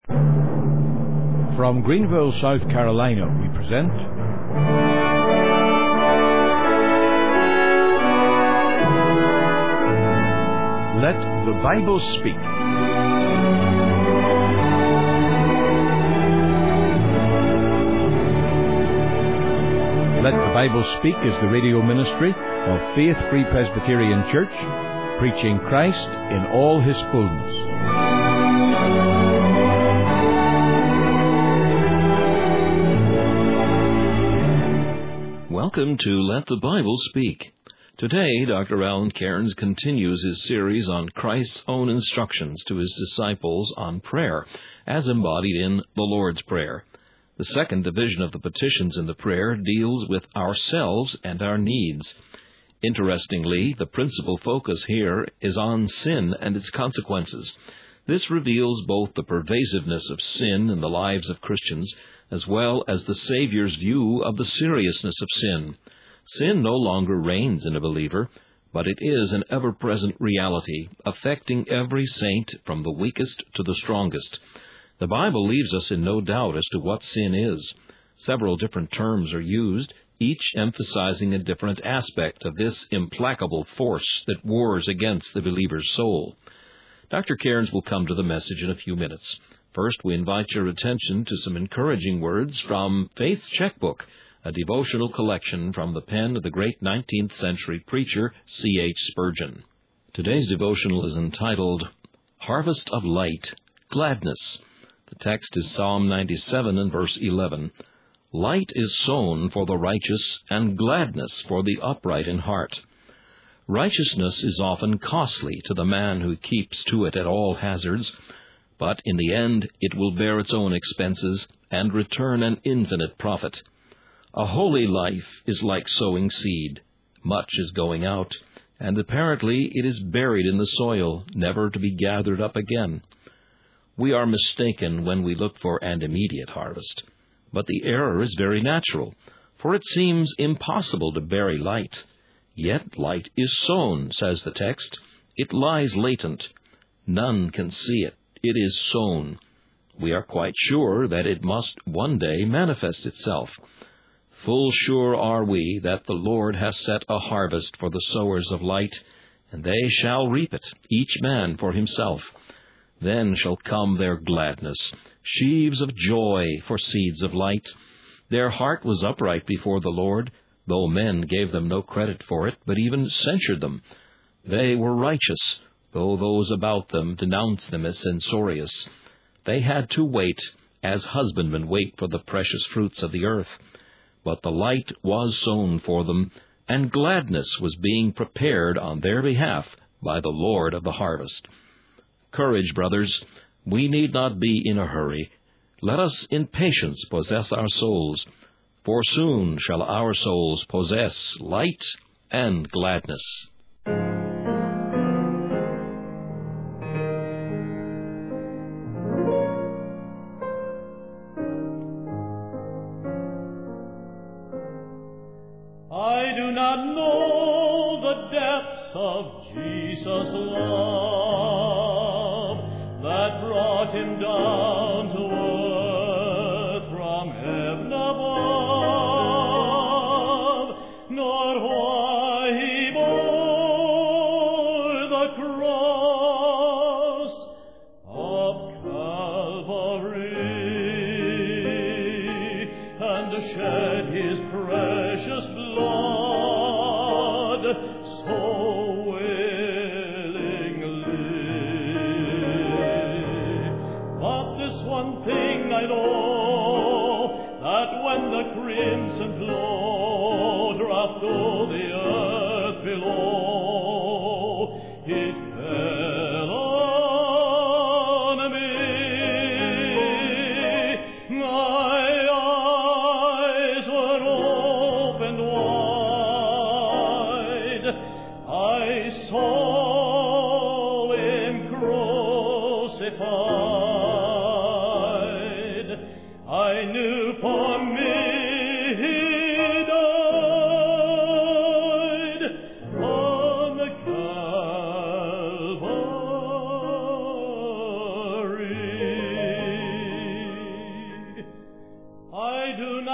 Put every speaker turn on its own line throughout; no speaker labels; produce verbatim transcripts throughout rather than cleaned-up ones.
From Greenville, South Carolina, we present Let the Bible Speak. Let the Bible Speak is the radio ministry of Faith Free Presbyterian Church, preaching Christ in all His fullness.
Welcome to Let the Bible Speak. Today, Doctor Alan Cairns continues his series on Christ's own instructions to His disciples on prayer, as embodied in the Lord's Prayer. The second division of the petitions in the prayer deals with ourselves and our needs. Interestingly, the principal focus here is on sin and its consequences. This reveals both the pervasiveness of sin in the lives of Christians, as well as the Savior's view of the seriousness of sin. Sin no longer reigns in a believer, but it is an ever-present reality, affecting every saint from the weakest to the strongest. The Bible leaves us in no doubt as to what sin is. Several different terms are used, each emphasizing a different aspect of this implacable force that wars against the believer's soul. Doctor Cairns will come to the message in a few minutes. First, we invite your attention to some encouraging words from Faith's Checkbook, a devotional collection from the pen of the great nineteenth century preacher C H Spurgeon. Today's devotional is entitled, Harvest of Light, Gladness. The text is Psalm ninety-seven and verse eleven. Light is sown for the righteous, and gladness for the upright in heart. Righteousness is often costly to the man who keeps to it at all hazards, but in the end it will bear its own expenses and return an infinite profit. A holy life is like sowing seed. Much is going out, and apparently it is buried in the soil, never to be gathered up again. We are mistaken when we look for an immediate harvest. But the error is very natural, for it seems impossible to bury light. Yet light is sown, says the text. It lies latent. None can see it. It is sown. We are quite sure that it must one day manifest itself. Full sure are we that the Lord has set a harvest for the sowers of light, and they shall reap it, each man for himself. Then shall come their gladness, sheaves of joy for seeds of light. Their heart was upright before the Lord, though men gave them no credit for it, but even censured them. They were righteous, though those about them denounced them as censorious. They had to wait, as husbandmen wait for the precious fruits of the earth. But the light was sown for them, and gladness was being prepared on their behalf by the Lord of the harvest. Courage, brothers, we need not be in a hurry. Let us in patience possess our souls, for soon shall our souls possess light and gladness.
I do not know the depths of Jesus' love that brought Him down to earth from heaven above, nor why He bore the cross of Calvary and shed His precious blood so one thing I know, that when the crimson flow dropped to the earth below, it fell on me. My eyes were opened wide. I saw Him crucified. I knew for me He died.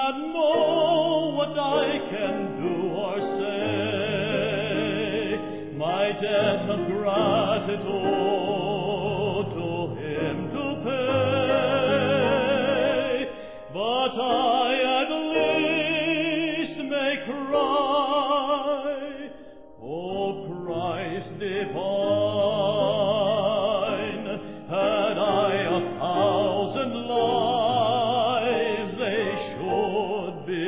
not know what I can do or say, my debt of gratitude to him to pay, but I at least may cry, O Christ divine, had I a thousand lives, they should be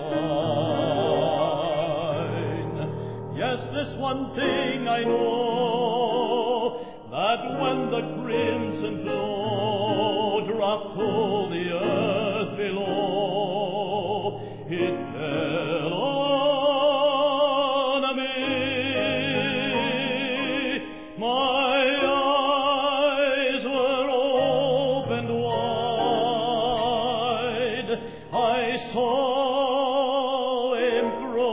thine. Yes, this one thing I know, that when the crimson flow dropped to the earth below, it fell on me. My eyes were opened wide. I saw him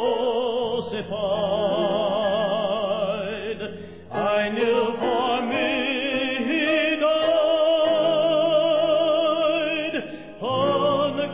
crucified. I knew for me he died on the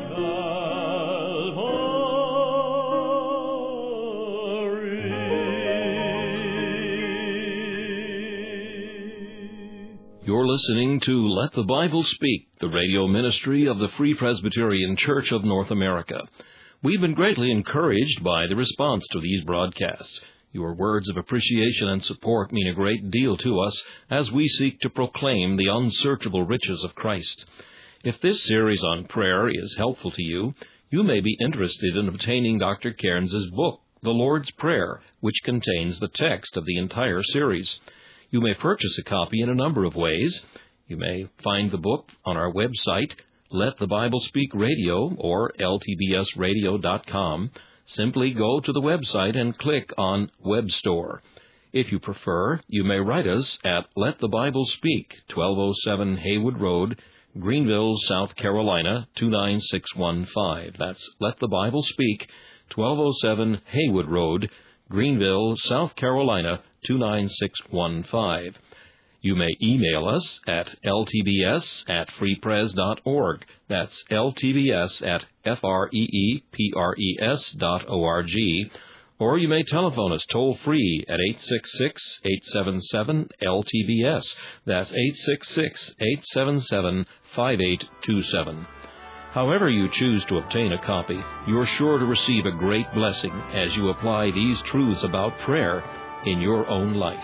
Calvary.
You're listening to Let the Bible Speak, the radio ministry of the Free Presbyterian Church of North America. We've been greatly encouraged by the response to these broadcasts. Your words of appreciation and support mean a great deal to us as we seek to proclaim the unsearchable riches of Christ. If this series on prayer is helpful to you, you may be interested in obtaining Doctor Cairns' book, The Lord's Prayer, which contains the text of the entire series. You may purchase a copy in a number of ways. You may find the book on our website, Let the Bible Speak Radio, or L T B S radio dot com. Simply go to the website and click on Web Store. If you prefer, you may write us at Let the Bible Speak, twelve oh seven Haywood Road, Greenville, South Carolina, two nine six one five. That's Let the Bible Speak, twelve oh seven Haywood Road, Greenville, South Carolina, two nine six one five. You may email us at L T B S at free pres dot org. That's L T B S at F R E E P R E S dot O R G. Or you may telephone us toll-free at eight six six, eight seven seven, L T B S. That's eight six six, eight seven seven, five eight two seven. However you choose to obtain a copy, you're sure to receive a great blessing as you apply these truths about prayer in your own life.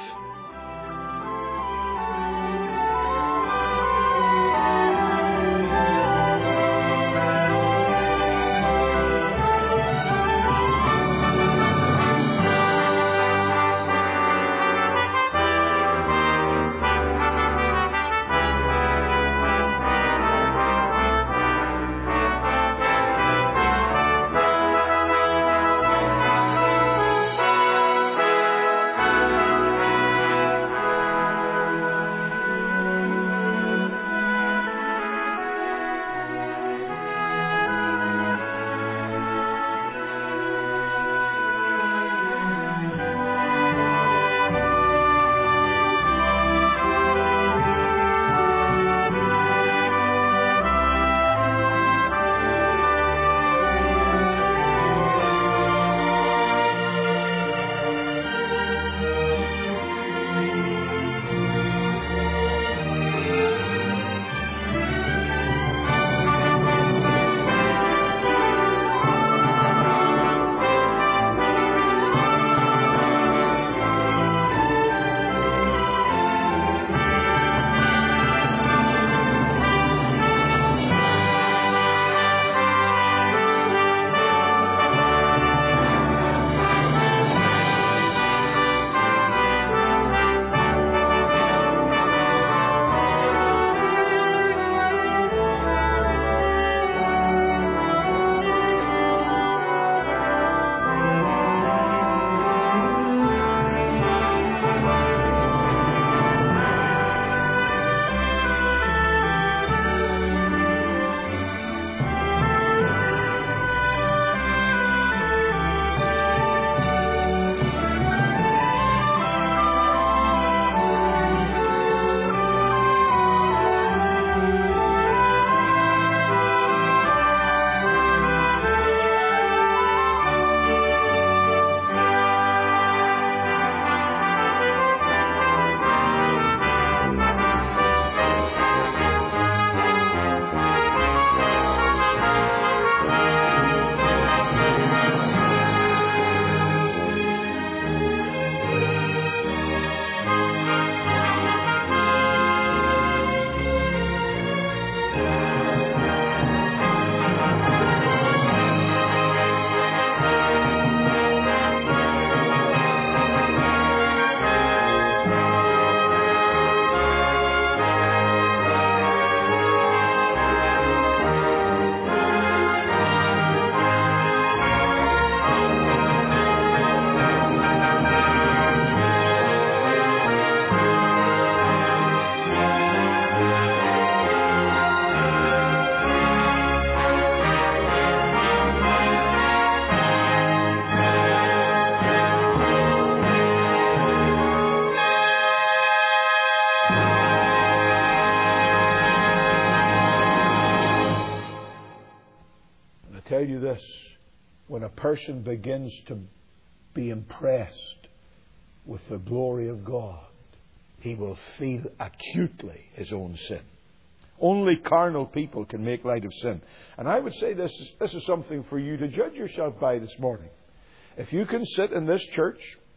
tell you this, when a person begins to be impressed with the glory of God, he will feel acutely his own sin. Only carnal people can make light of sin. And I would say this is, this is something for you to judge yourself by this morning. If you can sit in this church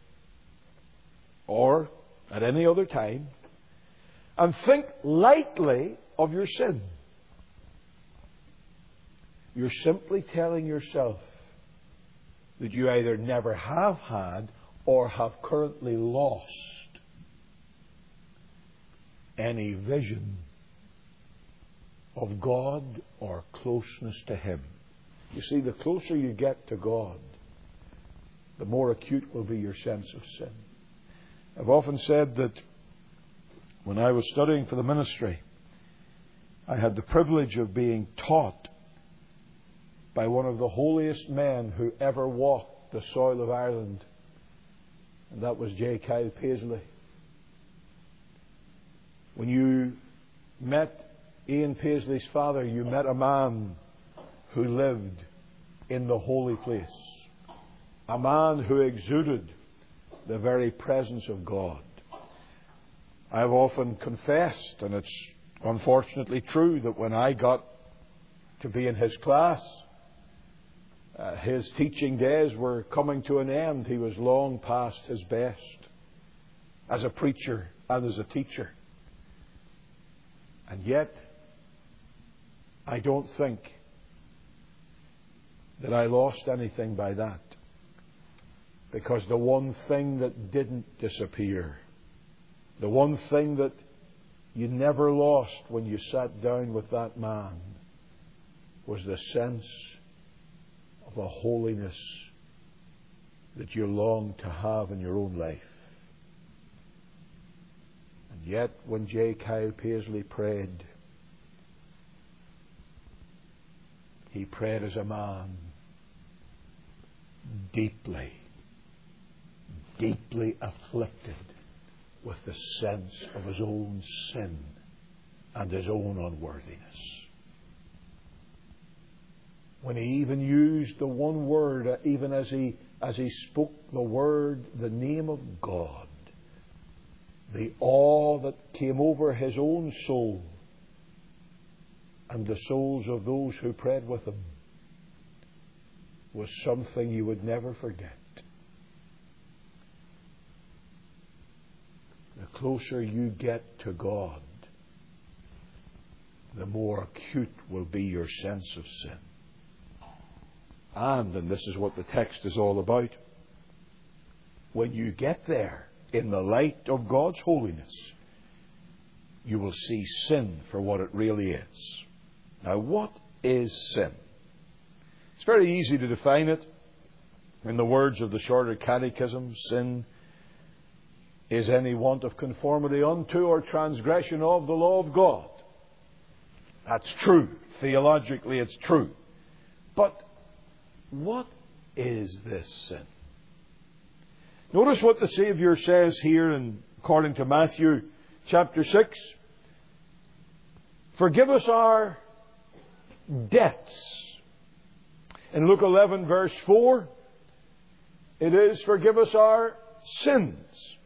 or at any other time and think lightly of your sin, you're simply telling yourself that you either never have had or have currently lost any vision of God or closeness to Him. You see, the closer you get to God, the more acute will be your sense of sin. I've often said that when I was studying for the ministry, I had the privilege of being taught by one of the holiest men who ever walked the soil of Ireland, and that was J. Kyle Paisley. When you met Ian Paisley's father, you met a man who lived in the holy place, a man who exuded the very presence of God. I've often confessed, and it's unfortunately true, that when I got to be in his class, uh, his teaching days were coming to an end. He was long past his best as a preacher and as a teacher. And yet, I don't think that I lost anything by that. Because the one thing that didn't disappear, the one thing that you never lost when you sat down with that man, was the sense of a holiness that you long to have in your own life. And yet, when J. Kyle Paisley prayed, he prayed as a man deeply, deeply afflicted with the sense of his own sin and his own unworthiness. When he even used the one word, even as he as he spoke the word, the name of God, the awe that came over his own soul and the souls of those who prayed with him was something you would never forget. The closer you get to God, the more acute will be your sense of sin. And, and this is what the text is all about, when you get there in the light of God's holiness, you will see sin for what it really is. Now, what is sin? It's very easy to define it. In the words of the Shorter Catechism, sin is any want of conformity unto or transgression of the law of God. That's true. Theologically, it's true. But what is this sin? Notice what the Saviour says here, in, according to Matthew chapter six. Forgive us our debts. In Luke eleven verse four, it is forgive us our sins.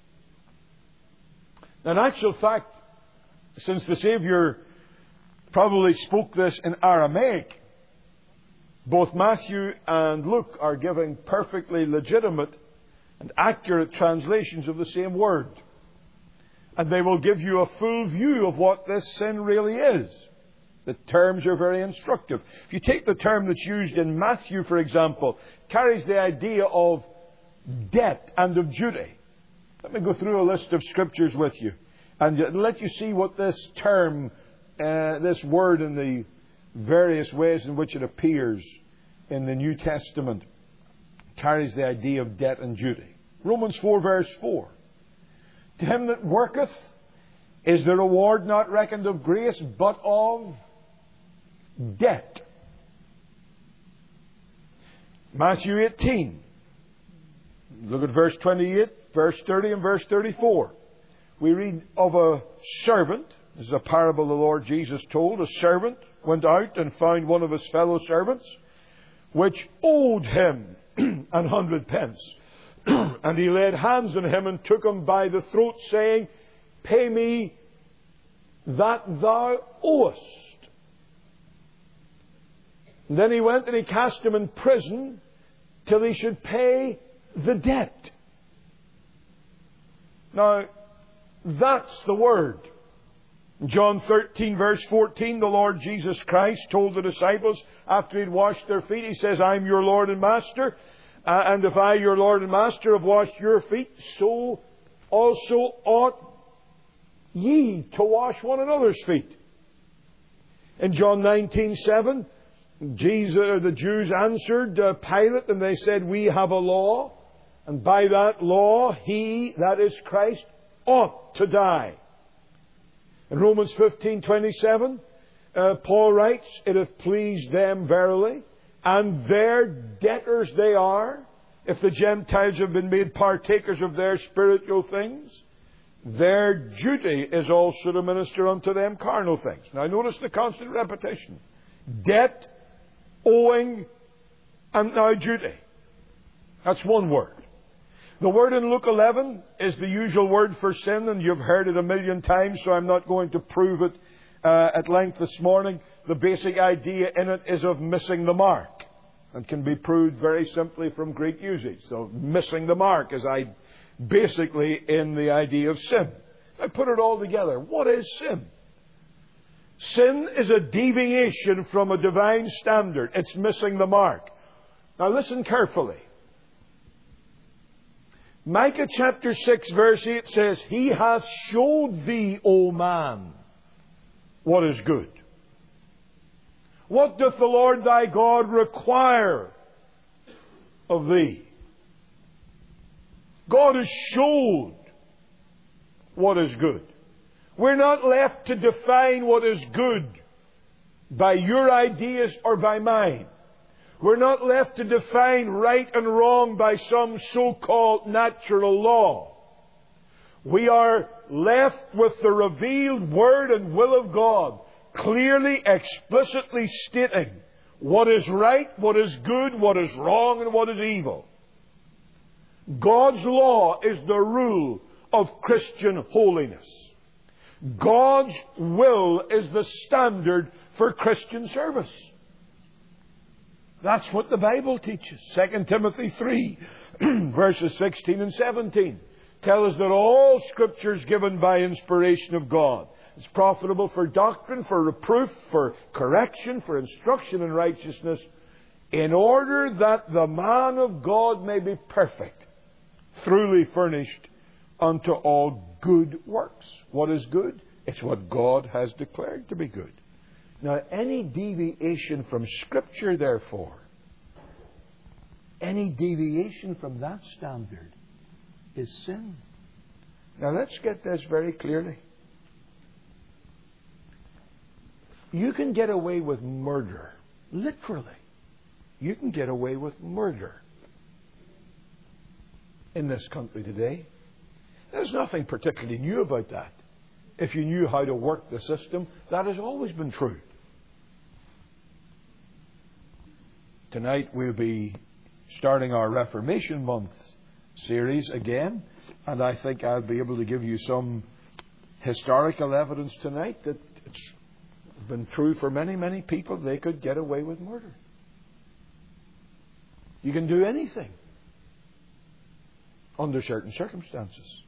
Now, in actual fact, since the Saviour probably spoke this in Aramaic, both Matthew and Luke are giving perfectly legitimate and accurate translations of the same word. And they will give you a full view of what this sin really is. The terms are very instructive. If you take the term that's used in Matthew, for example, it carries the idea of debt and of duty. Let me go through a list of scriptures with you and let you see what this term, uh, this word in the various ways in which it appears in the New Testament carries the idea of debt and duty. Romans four verse four. To him that worketh is the reward not reckoned of grace, but of debt. Matthew eighteen. Look at verse twenty-eight, verse thirty and verse thirty-four. We read of a servant. This is a parable the Lord Jesus told. A servant went out and found one of his fellow servants which owed him an hundred pence. And he laid hands on him and took him by the throat, saying, Pay me that thou owest. And then he went and he cast him in prison till he should pay the debt. Now, that's the Word. In John thirteen, verse fourteen, the Lord Jesus Christ told the disciples after he'd washed their feet, He says, I'm your Lord and Master. Uh, and if I, your Lord and Master, have washed your feet, so also ought ye to wash one another's feet. In John nineteen seven, Jesus, or the Jews answered uh, Pilate, and they said, We have a law, and by that law he, that is Christ, ought to die. In Romans fifteen twenty-seven, uh, Paul writes, It hath pleased them verily, and their debtors they are, if the Gentiles have been made partakers of their spiritual things. Their duty is also to minister unto them carnal things. Now notice the constant repetition. Debt, owing, and now duty. That's one word. The word in Luke eleven is the usual word for sin, and you've heard it a million times, so I'm not going to prove it uh, at length this morning. The basic idea in it is of missing the mark, and can be proved very simply from Greek usage. So missing the mark is I basically in the idea of sin. I put it all together. What is sin? Sin is a deviation from a divine standard. It's missing the mark. Now listen carefully. Micah chapter six verse eight says, He hath showed thee, O man, what is good. What doth the Lord thy God require of thee? God has showed what is good. We're not left to define what is good by your ideas or by mine. We're not left to define right and wrong by some so-called natural law. We are left with the revealed Word and will of God, clearly, explicitly stating what is right, what is good, what is wrong, and what is evil. God's law is the rule of Christian holiness. God's will is the standard for Christian service. That's what the Bible teaches. Second Timothy three, verses sixteen and seventeen, tell us that all Scripture is given by inspiration of God. It's profitable for doctrine, for reproof, for correction, for instruction in righteousness, in order that the man of God may be perfect, truly furnished unto all good works. What is good? It's what God has declared to be good. Now, any deviation from Scripture, therefore, any deviation from that standard is sin. Now, let's get this very clearly. You can get away with murder. Literally. You can get away with murder in this country today. There's nothing particularly new about that. If you knew how to work the system, that has always been true. Tonight we'll be starting our Reformation Month series again, and I think I'll be able to give you some historical evidence tonight that it's been true for many, many people. They could get away with murder. You can do anything under certain circumstances.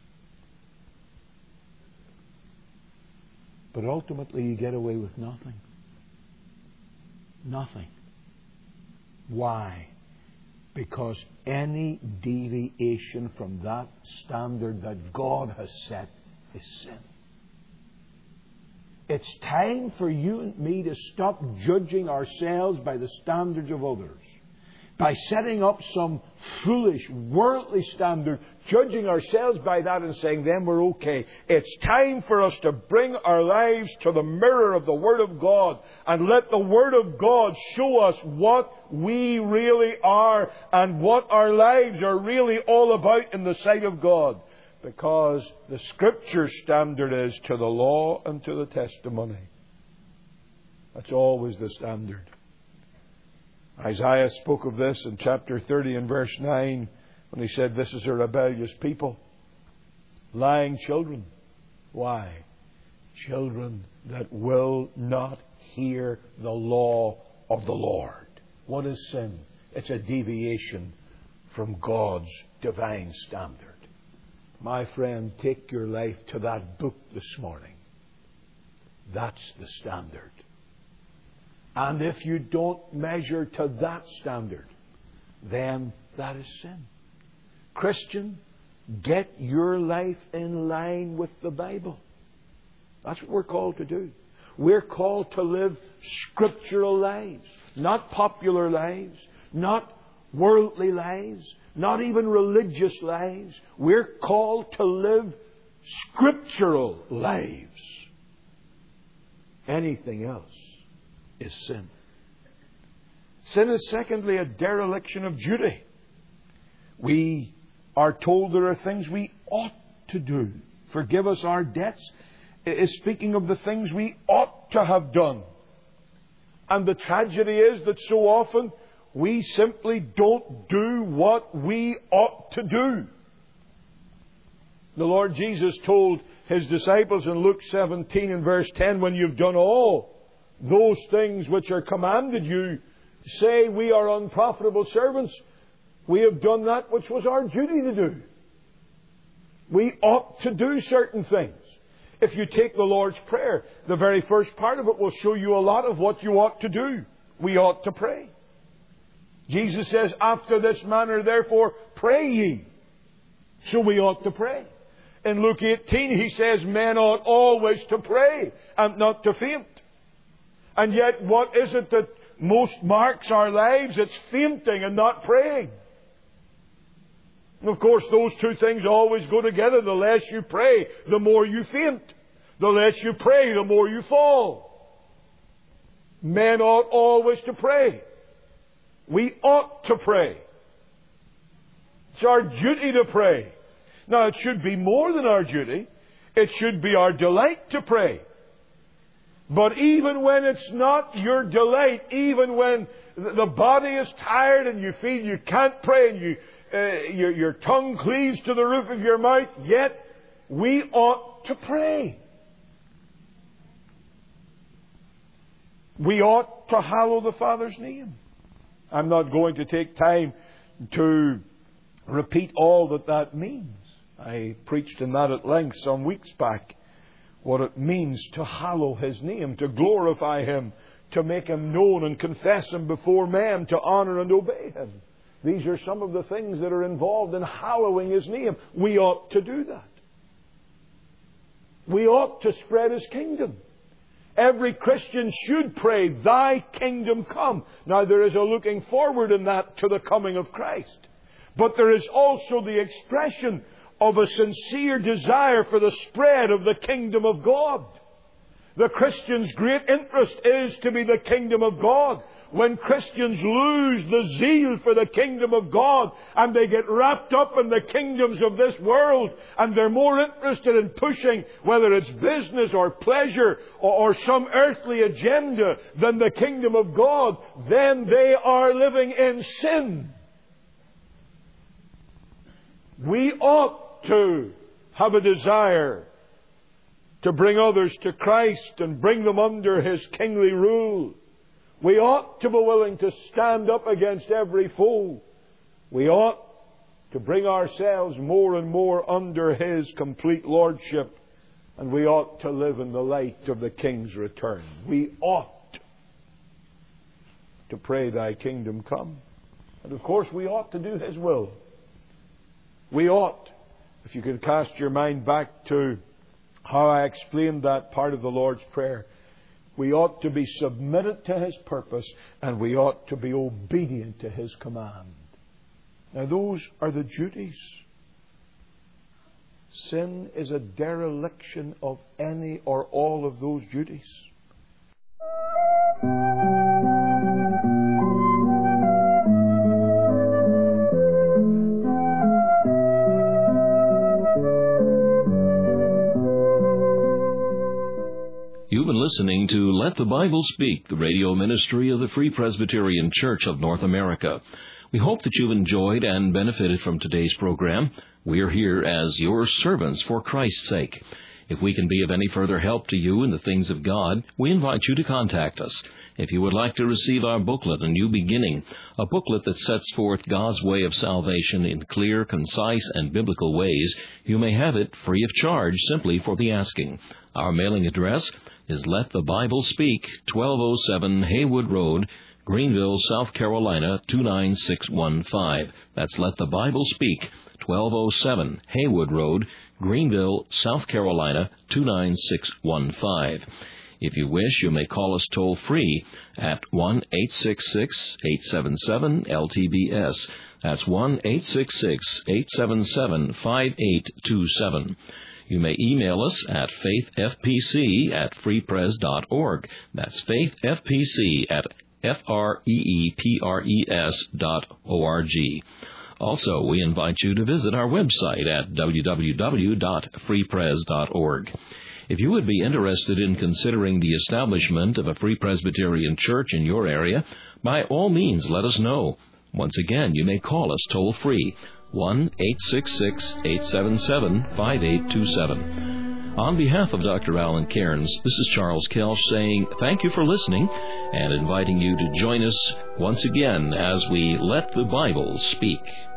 But ultimately you get away with nothing. Nothing. Why? Because any deviation from that standard that God has set is sin. It's time for you and me to stop judging ourselves by the standards of others. By setting up some foolish, worldly standard, judging ourselves by that and saying, then we're okay. It's time for us to bring our lives to the mirror of the Word of God and let the Word of God show us what we really are and what our lives are really all about in the sight of God. Because the Scripture standard is to the law and to the testimony. That's always the standard. Isaiah spoke of this in chapter thirty and verse nine when he said, "This is a rebellious people, lying children." Why? Children that will not hear the law of the Lord. What is sin? It's a deviation from God's divine standard. My friend, take your life to that book this morning. That's the standard. And if you don't measure to that standard, then that is sin. Christian, get your life in line with the Bible. That's what we're called to do. We're called to live scriptural lives, not popular lives, not worldly lives, not even religious lives. We're called to live scriptural lives. Anything else is sin. Sin is secondly a dereliction of duty. We are told there are things we ought to do. Forgive us our debts is speaking of the things we ought to have done. And the tragedy is that so often we simply don't do what we ought to do. The Lord Jesus told His disciples in Luke seventeen and verse ten, "When you've done all those things which are commanded you, say, we are unprofitable servants. We have done that which was our duty to do." We ought to do certain things. If you take the Lord's Prayer, the very first part of it will show you a lot of what you ought to do. We ought to pray. Jesus says, "After this manner, therefore, pray ye." So we ought to pray. In Luke eighteen, He says, "Men ought always to pray and not to faint." And yet, what is it that most marks our lives? It's fainting and not praying. And of course, those two things always go together. The less you pray, the more you faint. The less you pray, the more you fall. Men ought always to pray. We ought to pray. It's our duty to pray. Now, it should be more than our duty. It should be our delight to pray. But even when it's not your delight, even when the body is tired and you feel you can't pray and you Uh, your, your tongue cleaves to the roof of your mouth, yet we ought to pray. We ought to hallow the Father's name. I'm not going to take time to repeat all that that means. I preached in that at length some weeks back. What it means to hallow His name, to glorify Him, to make Him known and confess Him before men, to honour and obey Him. These are some of the things that are involved in hallowing His name. We ought to do that. We ought to spread His kingdom. Every Christian should pray, "Thy kingdom come." Now, there is a looking forward in that to the coming of Christ. But there is also the expression of a sincere desire for the spread of the kingdom of God. The Christian's great interest is to be the kingdom of God. When Christians lose the zeal for the kingdom of God and they get wrapped up in the kingdoms of this world and they're more interested in pushing, whether it's business or pleasure or, or some earthly agenda, than the kingdom of God, then they are living in sin. We ought to have a desire to bring others to Christ and bring them under His kingly rule. We ought to be willing to stand up against every foe. We ought to bring ourselves more and more under His complete lordship. And we ought to live in the light of the King's return. We ought to pray, "Thy kingdom come." And of course we ought to do His will. We ought, if you can cast your mind back to how I explained that part of the Lord's Prayer, we ought to be submitted to His purpose and we ought to be obedient to His command. Now, those are the duties. Sin is a dereliction of any or all of those duties.
You've been listening to Let the Bible Speak, the radio ministry of the Free Presbyterian Church of North America. We hope that you've enjoyed and benefited from today's program. We are here as your servants for Christ's sake. If we can be of any further help to you in the things of God, we invite you to contact us. If you would like to receive our booklet, A New Beginning, a booklet that sets forth God's way of salvation in clear, concise, and biblical ways, you may have it free of charge simply for the asking. Our mailing address is Let the Bible Speak, twelve oh seven Haywood Road, Greenville, South Carolina, two nine six one five. That's Let the Bible Speak, twelve oh seven Haywood Road, Greenville, South Carolina, two nine six one five. If you wish, you may call us toll-free at one eight six six, eight seven seven, L T B S. That's one eight six six, eight seven seven, five eight two seven. You may email us at faithfpc at freepres dot org. That's faithfpc at F R E E P R E S dot O R G. Also, we invite you to visit our website at w w w dot free pres dot org. If you would be interested in considering the establishment of a Free Presbyterian Church in your area, by all means let us know. Once again, you may call us toll-free, one eight six six, eight seven seven, five eight two seven. On behalf of Doctor Alan Cairns, this is Charles Kelch saying thank you for listening and inviting you to join us once again as we let the Bible speak.